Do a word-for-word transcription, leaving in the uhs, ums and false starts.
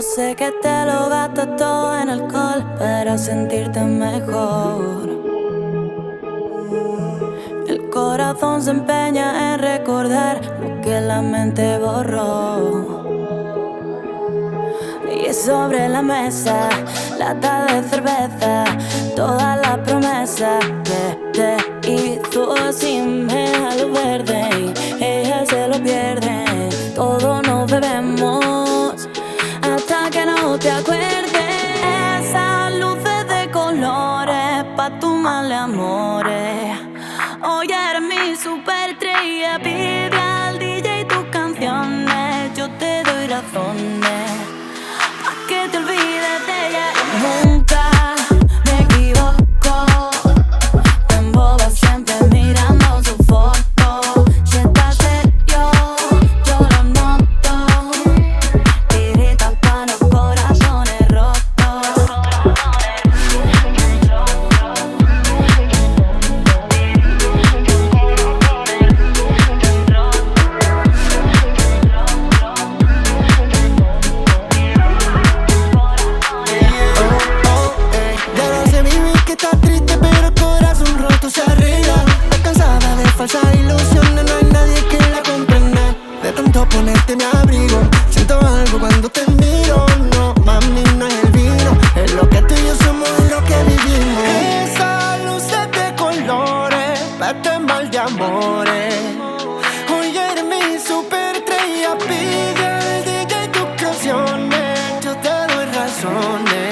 sé que te lo gastas todo en alcohol para sentirte mejor. El corazón se empeña en recordar lo que la mente borró. Y sobre la mesa, lata de cerveza, todas las promesas que te hizo así me da luz verde y ella se lo pierde. Todos nos bebemos hasta que no te acuerdes. Esas luces de colores pa' tus males amores. Hoy eres mi superestrella, pide al D J tus canciones, yo te doy razones pa' que te olvides de ella. Nunca me equivoco, te embobas siempre mirando su foto. Si estás serio, yo lo noto, tiritas pa' los corazones rotos. Falsas ilusiones, no hay nadie que la comprenda. De tanto ponerte mi abrigo, siento algo cuando te miro. No, mami, no es el vino, es lo que tú y yo somos, es lo que vivimos. Esas luces de colores, pa' este mal de amores. Hoy eres mi superestrella, pide al D J tus canciones, yo te doy razones